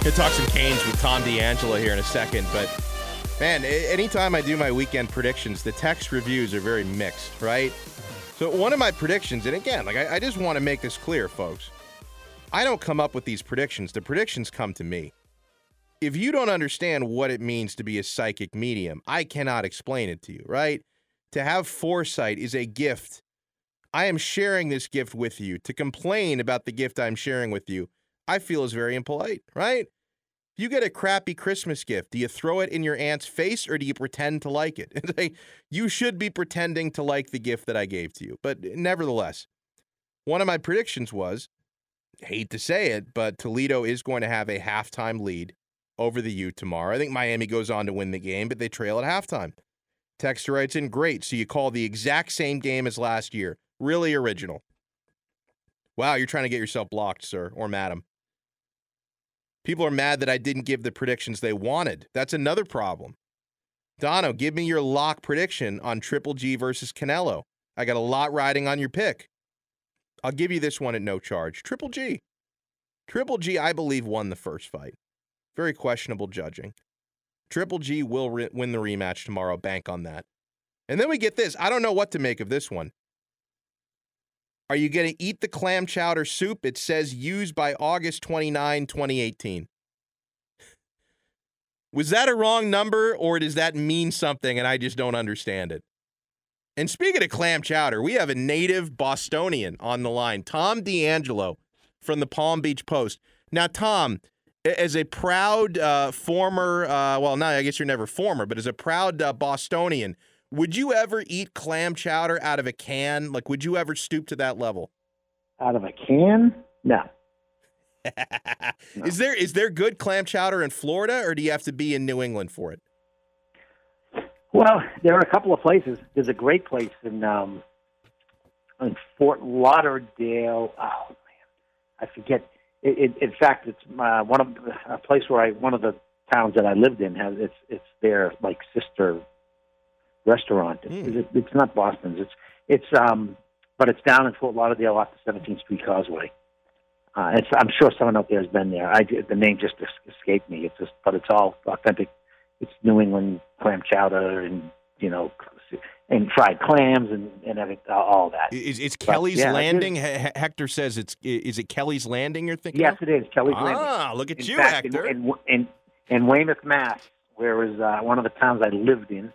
Gonna talk some Canes with Tom D'Angelo here in a second, but man, anytime I do my weekend predictions, the text reviews are very mixed, right? So one of my predictions, and again, I just want to make this clear, folks. I don't come up with these predictions. The predictions come to me. If you don't understand what it means to be a psychic medium, I cannot explain it to you, right? To have foresight is a gift. I am sharing this gift with you. To complain about the gift I'm sharing with you, I feel is very impolite, right? You get a crappy Christmas gift. Do you throw it in your aunt's face or do you pretend to like it? You should be pretending to like the gift that I gave to you. But nevertheless, one of my predictions was, hate to say it, but Toledo is going to have a halftime lead over the U tomorrow. I think Miami goes on to win the game, but they trail at halftime. Texter writes in, great, so you call the exact same game as last year. Really original. Wow, you're trying to get yourself blocked, sir, or madam. People are mad that I didn't give the predictions they wanted. That's another problem. Dono, give me your lock prediction on Triple G versus Canelo. I got a lot riding on your pick. I'll give you this one at no charge. Triple G. Triple G, I believe, won the first fight. Very questionable judging. Triple G will win the rematch tomorrow. Bank on that. And then we get this. I don't know what to make of this one. Are you going to eat the clam chowder soup? It says used by August 29, 2018. Was that a wrong number, or does that mean something and I just don't understand it? And speaking of clam chowder, we have a native Bostonian on the line, Tom D'Angelo from the Palm Beach Post. Now, Tom, as a proud former, well, no, I guess you're never former, but as a proud Bostonian, would you ever eat clam chowder out of a can? Like, would you ever stoop to that level? Out of a can? No. No. Is there good clam chowder in Florida, or do you have to be in New England for it? Well, there are a couple of places. There's a great place in Fort Lauderdale. Oh man, I forget. In fact, it's one of the towns that I lived in has it's their like sister restaurant. It's not Boston's. But it's down in Fort Lauderdale off the 17th Street Causeway. I'm sure someone out there has been there. The name just escaped me. But it's all authentic. It's New England clam chowder and and fried clams and everything, all that. It's Kelly's Landing. Hector says is it Kelly's Landing you're thinking? Yes, of? It is Kelly's Landing. Ah, look at you, Hector. In Weymouth, Mass, where was one of the towns I lived in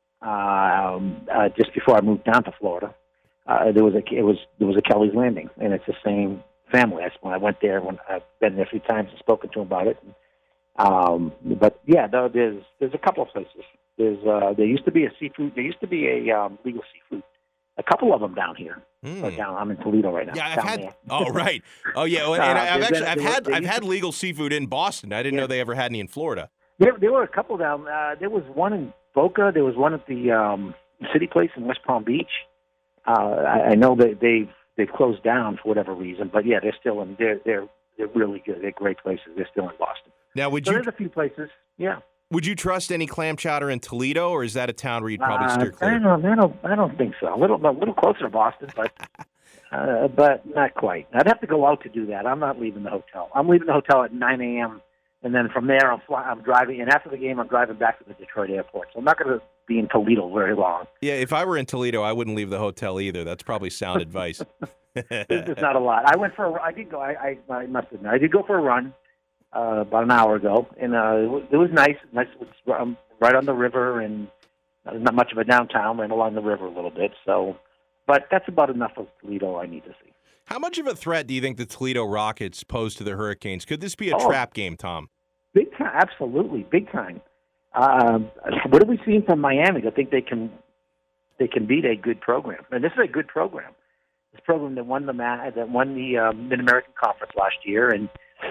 just before I moved down to Florida. There was a Kelly's Landing, and it's the same family. When I went there, when I've been there a few times and spoken to him about it. But yeah, though there's a couple of places. There used to be a seafood. There used to be a legal seafood. A couple of them down here. I'm in Toledo right now. Yeah, I've had. Oh, right. Oh, yeah. And I've had legal seafood in Boston. I didn't know they ever had any in Florida. There were a couple down. There was one in Boca. There was one at the City Place in West Palm Beach. I know that they've closed down for whatever reason, but yeah, they're still in. They're really good. They're great places. They're still in Boston. Now, there's a few places. Yeah. Would you trust any clam chowder in Toledo, or is that a town where you'd probably steer clear? I don't think so. A little closer to Boston, but not quite. I'd have to go out to do that. I'm not leaving the hotel. I'm leaving the hotel at 9 a.m. and then from there I'm driving. And after the game, I'm driving back to the Detroit airport. So I'm not going to be in Toledo very long. Yeah, if I were in Toledo, I wouldn't leave the hotel either. That's probably sound advice. There's not a lot. I must admit, I did go for a run. About an hour ago, and it was nice. Nice, right on the river, and not much of a downtown. Ran along the river a little bit. So, but that's about enough of Toledo I need to see. How much of a threat do you think the Toledo Rockets pose to the Hurricanes? Could this be a trap game, Tom? Big time, absolutely, big time. What have we seen from Miami? I think they can beat a good program, and this is a good program. This program that won the Mid-American Conference last year, and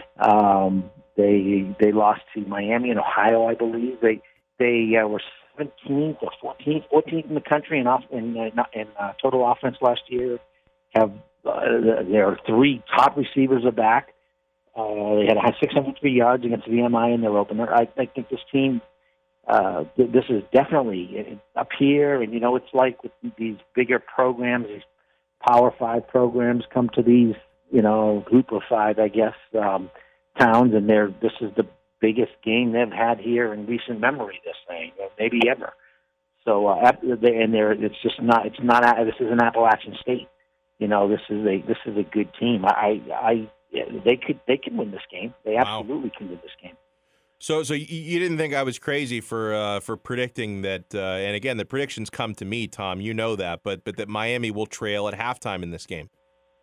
they lost to Miami and Ohio, I believe. They were 17th or 14th in the country in total offense last year. Their three top receivers are back. They had 603 yards against VMI in their opener. I think this team, this is definitely up here, and it's like with these bigger programs, these Power 5 programs come to these, group of five, I guess. towns, and this is the biggest game they've had here in recent memory. This thing, maybe ever. So, it's just not. It's not. This is an Appalachian State. This is a good team. They can win this game. They absolutely can win this game. So you didn't think I was crazy for predicting that? And again, the predictions come to me, Tom. You know that, but that Miami will trail at halftime in this game.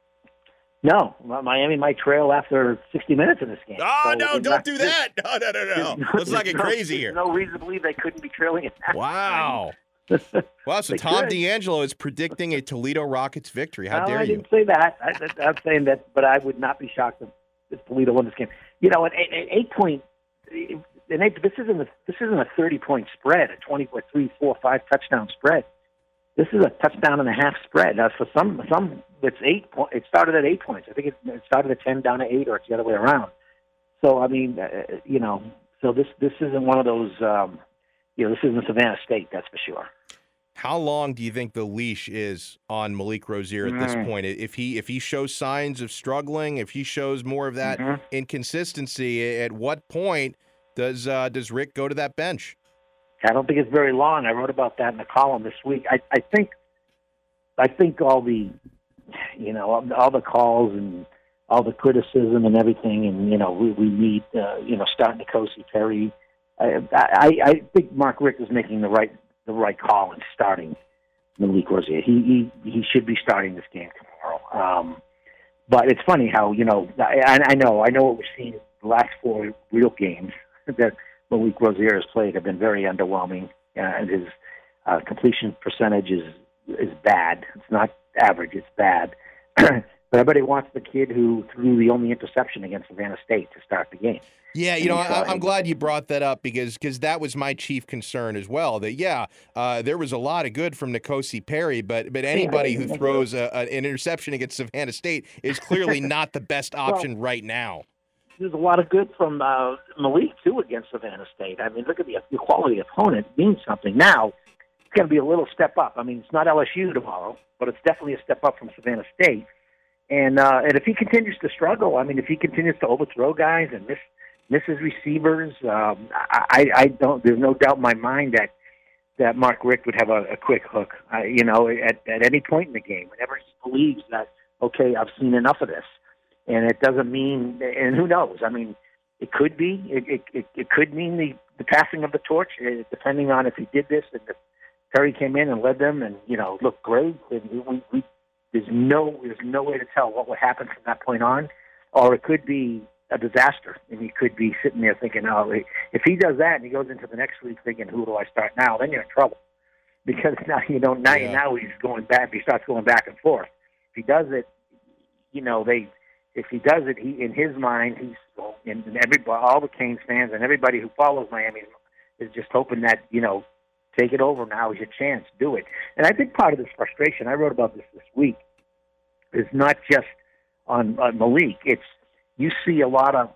No, Miami might trail after 60 minutes in this game. Oh, no, don't do that. No. Let's not get crazy here. There's no reason to believe they couldn't be trailing at halftime. Wow. Wow, so Tom D'Angelo is predicting a Toledo Rockets victory. How dare you? I didn't say that. I'm saying that, but I would not be shocked if Toledo won this game. An 8-point. This isn't a 30-point spread, a 20, 3, 4, 5 touchdown spread. This is a touchdown and a half spread. For some, it's 8 points. It started at 8 points. I think it started at 10, down to 8, or it's the other way around. So so this isn't one of those. This isn't Savannah State, that's for sure. How long do you think the leash is on Malik Rozier at this point? If he shows signs of struggling, if he shows more of that inconsistency, at what point does Rick go to that bench? I don't think it's very long. I wrote about that in a column this week. I think all the all the calls and all the criticism and everything, and we need starting N'Kosi Perry. I think Mark Richt is making the right call in starting Malik Rozier. He should be starting this game tomorrow. But it's funny how I know what we've seen the last 4 real games that Malik Rozier has played have been very underwhelming, and his completion percentage is bad. It's not average; it's bad. But everybody wants the kid who threw the only interception against Savannah State to start the game. Yeah, I'm glad you brought that up because that was my chief concern as well. That there was a lot of good from N'Kosi Perry, but anybody who throws an interception against Savannah State is clearly not the best option right now. There's a lot of good from Malik too against Savannah State. I mean, look at the quality opponent means something. Now it's going to be a little step up. I mean, it's not LSU tomorrow, but it's definitely a step up from Savannah State. And if he continues to struggle, I mean, if he continues to overthrow guys and miss his receivers, I don't. There's no doubt in my mind that Mark Richt would have a quick hook. At any point in the game, whenever he believes that, okay, I've seen enough of this, and it doesn't mean. And who knows? I mean, it could be. It could mean the passing of the torch, depending on if he did this and if Perry came in and led them and looked great. And there's no way to tell what would happen from that point on, or it could be a disaster, and he could be sitting there thinking, "Oh, if he does that and he goes into the next week thinking, who do I start now?" Then you're in trouble because now now he's going back. He starts going back and forth. If he does it, If he does it, he in his mind, and all the Canes fans and everybody who follows Miami is just hoping that take it over now is your chance, do it. And I think part of this frustration, I wrote about this week, is not just on Malik. It's you see a lot of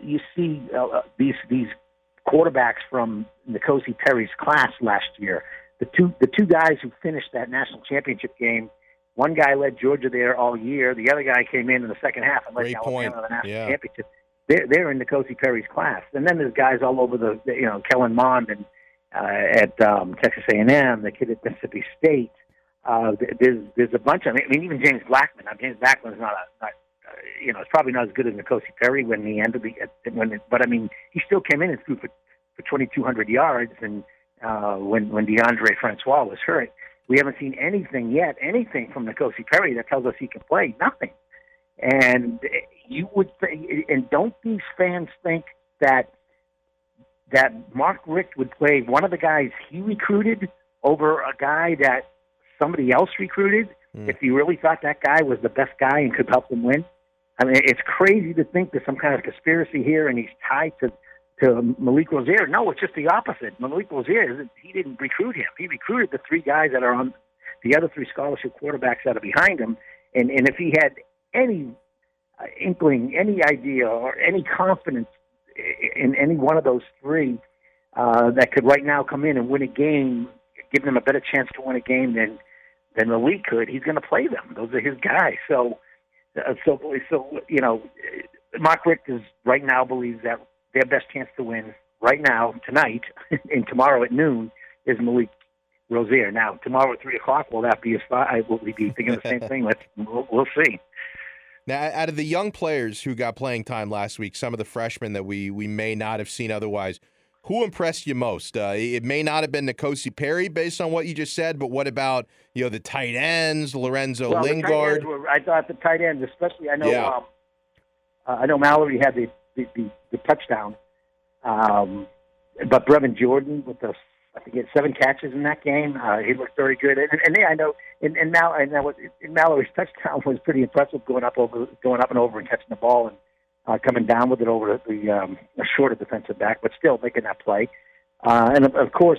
these quarterbacks from N'Kosi Perry's class last year. The two guys who finished that national championship game. One guy led Georgia there all year. The other guy came in the second half and led Alabama to the national championship. They're in N'Kosi Perry's class. And then there's guys all over Kellen Mond and at Texas A&M, the kid at Mississippi State. There's a bunch of. I mean, even James Blackman. Now, James Blackman's not it's probably not as good as N'Kosi Perry when he ended but I mean, he still came in and threw for 2,200 yards. And when DeAndre Francois was hurt, we haven't seen anything from N'Kosi Perry that tells us he can play. Nothing. And you would say, and don't these fans think that Mark Richt would play one of the guys he recruited over a guy that somebody else recruited if he really thought that guy was the best guy and could help them win? I mean, it's crazy to think there's some kind of conspiracy here and he's tied to Malik Rozier. No, it's just the opposite. Malik Rozier, he didn't recruit him. He recruited the 3 guys that are on the other 3 scholarship quarterbacks that are behind him. And if he had any inkling, any idea, or any confidence in any one of those 3 that could right now come in and win a game, give them a better chance to win a game than Malik could, he's going to play them. Those are his guys. So Mark Richters right now believes that their best chance to win right now, tonight, and tomorrow at noon is Malik Rozier. Now, tomorrow at 3 o'clock, will that be a spot? Will we be thinking the same thing? We'll see. Now, out of the young players who got playing time last week, some of the freshmen that we may not have seen otherwise, who impressed you most? It may not have been N'Kosi Perry based on what you just said, but what about the tight ends, Lorenzo Lingard? I thought the tight ends, especially. I know Mallory had the touchdown, but Brevin Jordan with I think he had 7 catches in that game. He looked very good, and I know. And Mallory's touchdown was pretty impressive, going up and over and catching the ball and coming down with it over the shorter defensive back, but still making that play. And of course,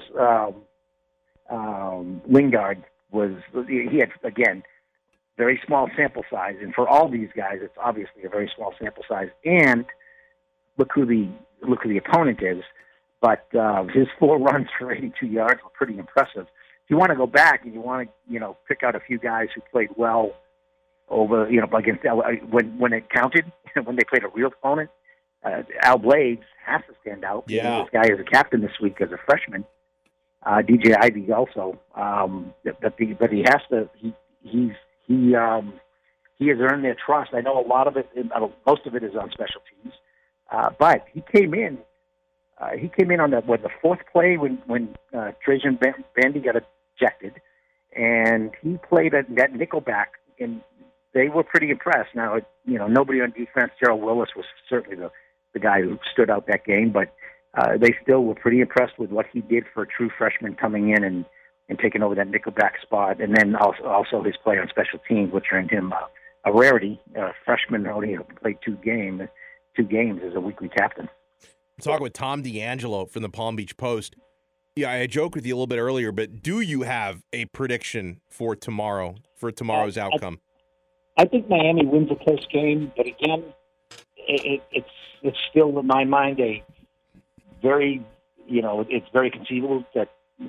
Lingard he had, again, very small sample size, and for all these guys, it's obviously a very small sample size. And look who the opponent is. But his 4 runs for 82 yards were pretty impressive. If you want to go back and you want to, pick out a few guys who played well over, against when it counted, when they played a real opponent, Al Blades has to stand out. Yeah. This guy is a captain this week as a freshman. DJ Ivey also, but he has to. He has earned their trust. I know a lot of it, most of it is on special teams, but he came in. He came in on the 4th play when Trajan Bandy got ejected, and he played that nickelback, and they were pretty impressed. Now, nobody on defense. Gerald Willis was certainly the guy who stood out that game, but they still were pretty impressed with what he did for a true freshman coming in and taking over that nickelback spot, and then also his play on special teams, which earned him a rarity. Freshman only played 2 games as a weekly captain. Talking with Tom D'Angelo from the Palm Beach Post. Yeah, I joked with you a little bit earlier, but do you have a prediction for tomorrow's outcome? I think Miami wins a close game, but again, it's still in my mind a very, it's very conceivable that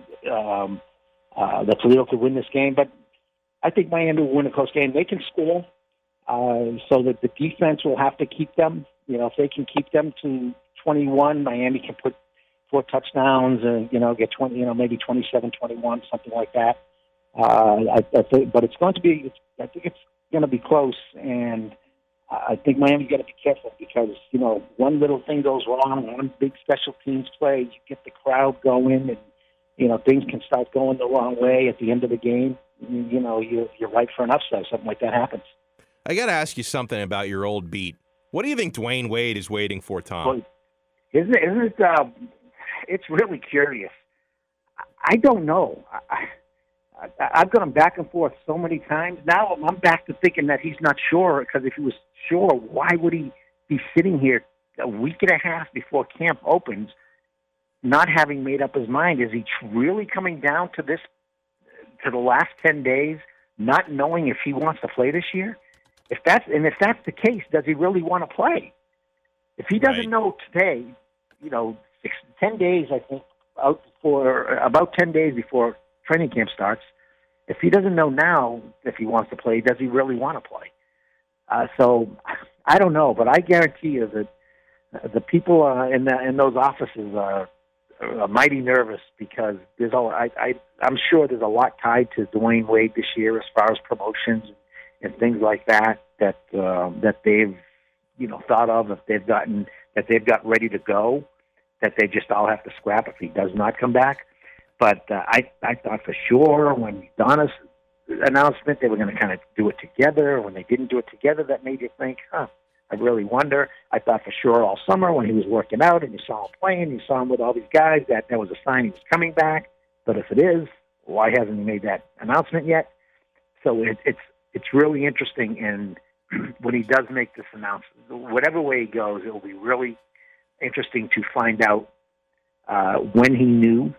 Toledo could win this game. But I think Miami will win a close game. They can score, so that the defense will have to keep them. If they can keep them to 21, Miami can put 4 touchdowns and, get 20, maybe 27-21, something like that. I think, but it's going to be, I think it's going to be close, and I think Miami's got to be careful because, one little thing goes wrong, one big special teams play, you get the crowd going, and, things can start going the wrong way at the end of the game. You're right for an upset. Something like that happens. I got to ask you something about your old beat. What do you think Dwayne Wade is waiting for, Tom? Well, isn't it? It's really curious. I don't know. I've gone back and forth so many times. Now I'm back to thinking that he's not sure, because if he was sure, why would he be sitting here a week and a half before camp opens, not having made up his mind? Is he really coming down to the last 10 days, not knowing if he wants to play this year? If that's the case, does he really want to play? If he doesn't know today, 10 days, I think, about 10 days before training camp starts, if he doesn't know now if he wants to play, does he really want to play? So I don't know, but I guarantee you that the people in those offices are mighty nervous, because I'm sure there's a lot tied to Dwayne Wade this year as far as promotions and things like that they've thought of, that they've got ready to go, that they just all have to scrap if he does not come back. But I thought for sure when Donna's announcement they were going to kind of do it together. When they didn't do it together, that made you think, I really wonder. I thought for sure all summer when he was working out and you saw him playing, you saw him with all these guys, that was a sign he was coming back. But if it is, why hasn't he made that announcement yet? So it's really interesting, and when he does make this announcement, whatever way he goes, it will be really interesting to find out when he knew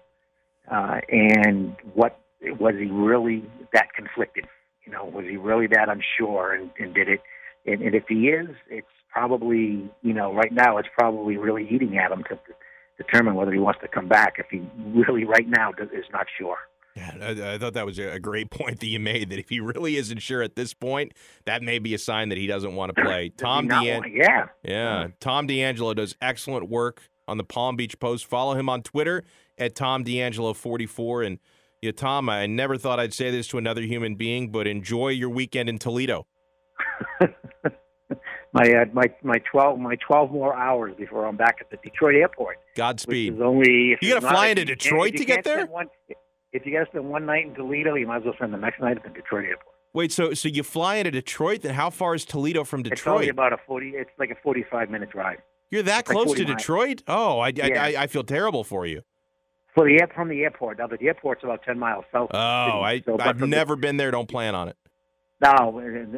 and what was he really that conflicted. Was he really that unsure and did it? And if he is, it's probably right now it's probably really eating at him to determine whether he wants to come back. If he really right now is not sure. Yeah, I thought that was a great point that you made, that if he really isn't sure at this point, that may be a sign that he doesn't want to play. Tom DeAngelo does excellent work on the Palm Beach Post. Follow him on Twitter at TomDeAngelo44. And Tom, I never thought I'd say this to another human being, but enjoy your weekend in Toledo. my 12 more hours before I'm back at the Detroit airport. Godspeed. You got to fly into Detroit to get there? If you got to spend one night in Toledo, you might as well spend the next night at the Detroit airport. Wait, so you fly into Detroit? Then how far is Toledo from Detroit? It's only about it's like a 45-minute drive. You're that close to Detroit? Oh, Yeah. I feel terrible for you. From the airport. Now, the airport's about 10 miles south. Oh, I've never been there. Don't plan on it. No.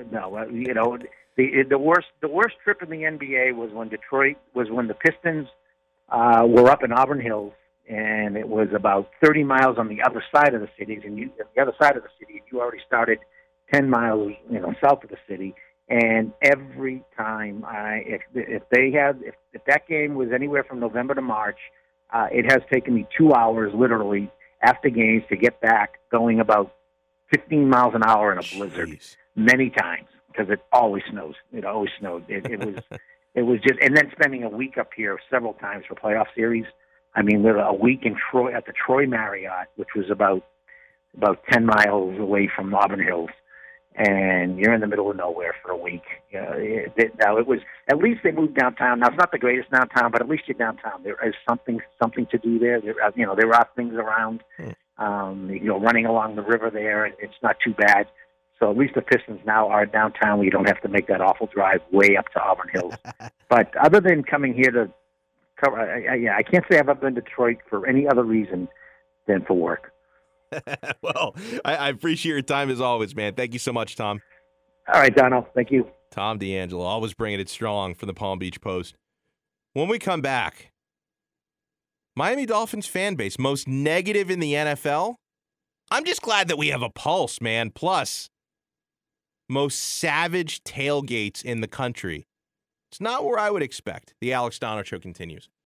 The worst trip in the NBA was when the Pistons were up in Auburn Hills, and it was about 30 miles on the other side of the city, and you already started 10 miles, south of the city. And every time if that game was anywhere from November to March, it has taken me 2 hours literally after games to get back, going about 15 miles an hour in a blizzard. Jeez. Many times, because it always snows. It always snowed. It was just, and then spending a week up here several times for playoff series. I mean, a week in Troy at the Troy Marriott, which was about 10 miles away from Auburn Hills, and you're in the middle of nowhere for a week. Now it was, at least they moved downtown. Now it's not the greatest downtown, but at least you're downtown. There is something to do there. There are things around. Running along the river there, and it's not too bad. So at least the Pistons now are downtown, where you don't have to make that awful drive way up to Auburn Hills. But other than coming here to cover, I can't say I've ever been to Detroit for any other reason than for work. Well, I appreciate your time as always, man. Thank you so much, Tom. All right, Dono. Thank you. Tom DeAngelo, always bringing it strong from the Palm Beach Post. When we come back, Miami Dolphins fan base, most negative in the NFL. I'm just glad that we have a pulse, man. Plus, most savage tailgates in the country. It's not where I would expect. The Alex Donner Show continues.